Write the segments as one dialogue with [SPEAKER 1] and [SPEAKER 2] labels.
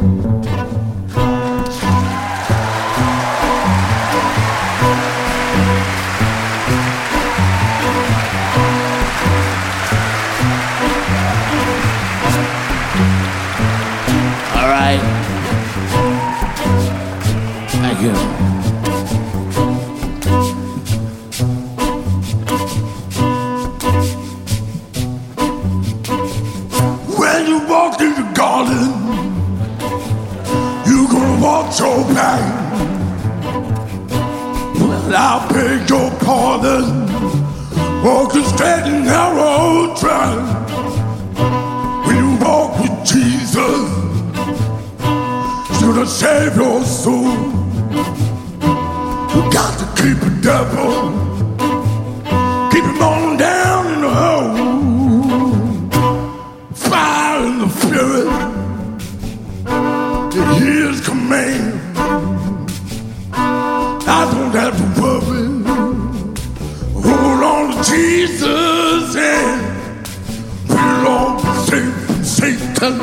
[SPEAKER 1] All right. Thank you.
[SPEAKER 2] When you walk in the garden, you're gonna walk so back. Well, I'll beg your pardon, walk the straight and narrow track. When you walk with Jesus, he's gonna save your soul. You got to keep the devil, keep him on down in the hole. Fire in the fury, to hear his command. I don't have to worry. Hold on to Jesus and put on safe from Satan.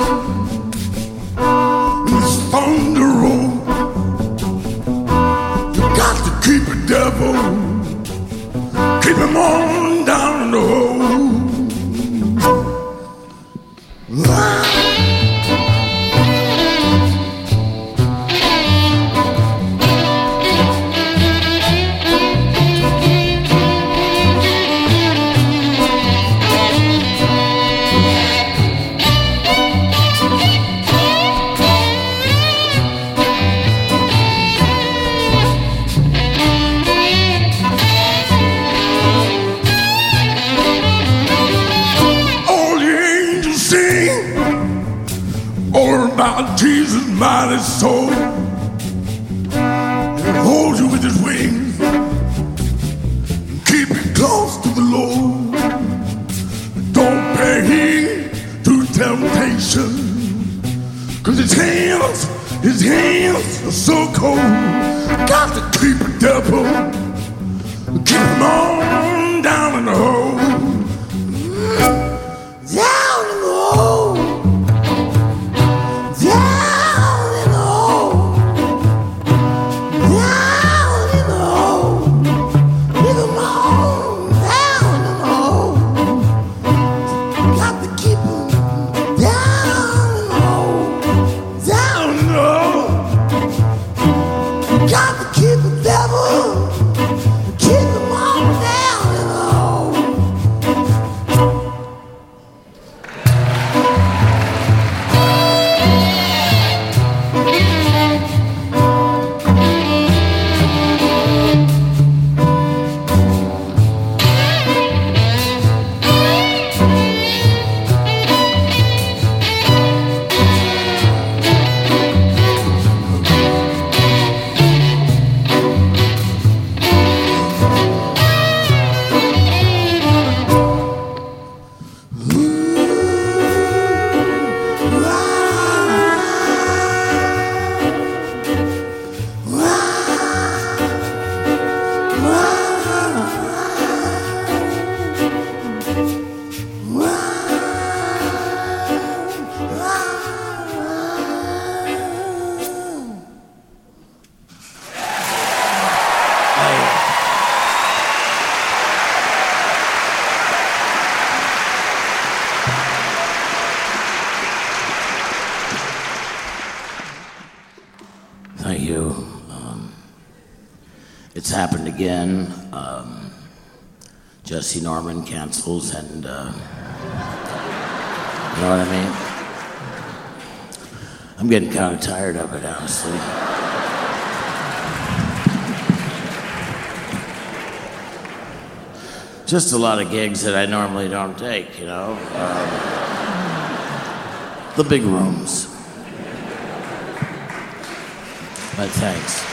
[SPEAKER 2] It's on the road. You got to keep the devil, keep him on down in the hole. All about Jesus' mighty soul. He'll hold you with his wings and keep you close to the Lord. Don't pay heed to temptation, 'cause his hands are so cold. Got to keep the devil, keep him on down in the hole. Down in the hole. Got to keep the devil, keep him on down in the hole.
[SPEAKER 1] Thank you. It's happened again. Jesse Norman cancels, and you know what I mean? I'm getting kind of tired of it, honestly. Just a lot of gigs that I normally don't take, you know? The big rooms. But thanks.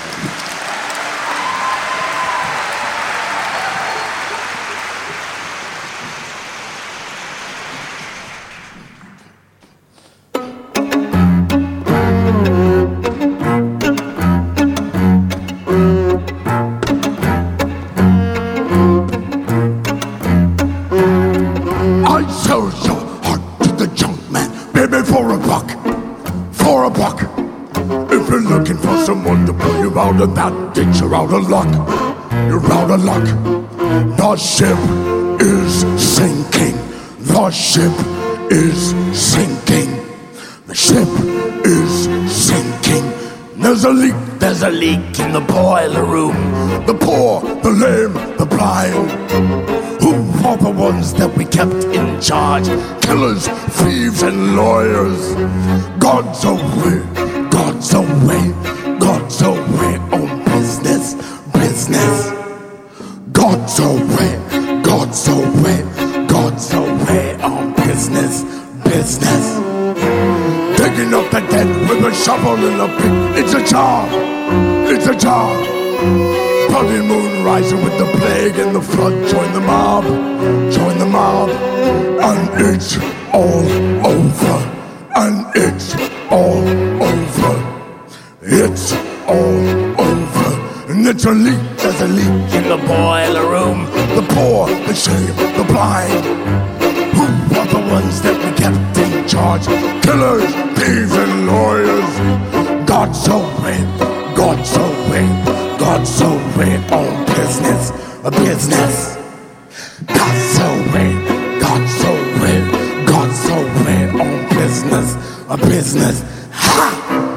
[SPEAKER 2] I sold your heart to the junk man, baby, for a buck, for a buck. for someone to pull you out of that ditch. You're out of luck. You're out of luck. The ship is sinking. The ship is sinking. The ship is sinking. There's a leak in the boiler room. The poor, the lame, the blind. Who are the ones that we kept in charge? Killers, thieves, and lawyers. God's away, God's away, God's away on business, business. God's away, God's away, God's away on business, business. Digging up the dead with a shovel and a pick. It's a job, it's a job. Bloody moon rising with the plague and the flood. Join the mob, join the mob. And it's all over, and it's all over. It's all over. And it's a leak, there's a leak in the boiler room. The poor, the shame, the blind. Who are the ones that we kept in charge? Killers, thieves, and lawyers. God's away, God's away, God's away on business, a business. God's away, God's away, God's away on business, a business. Ha!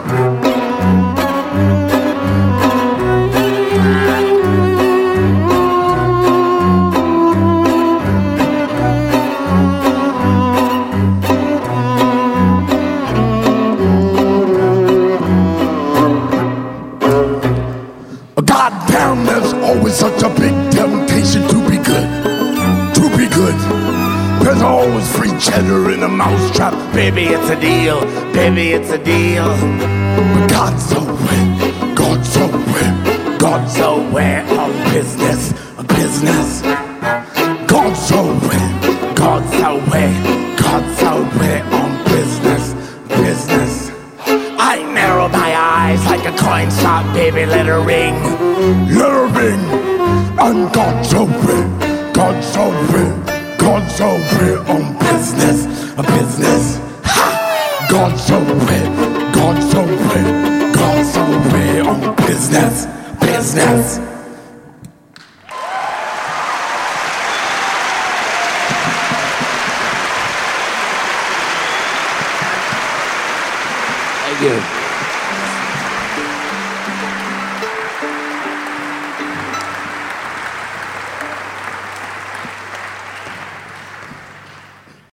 [SPEAKER 2] Goddamn, there's always such a big temptation to be good, to be good. There's always free cheddar in a mousetrap. Baby, it's a deal, baby, it's a deal. But God's away, God's away, God's away on business, a business. God's away, God's away, God's away on business, business. I narrow my eyes like a coin shop, baby, let her ring. Let her ring. And God's away, God's away, God's away on business, a business. Ha! God's away, God's away, God's away on business, business.
[SPEAKER 1] Thank you.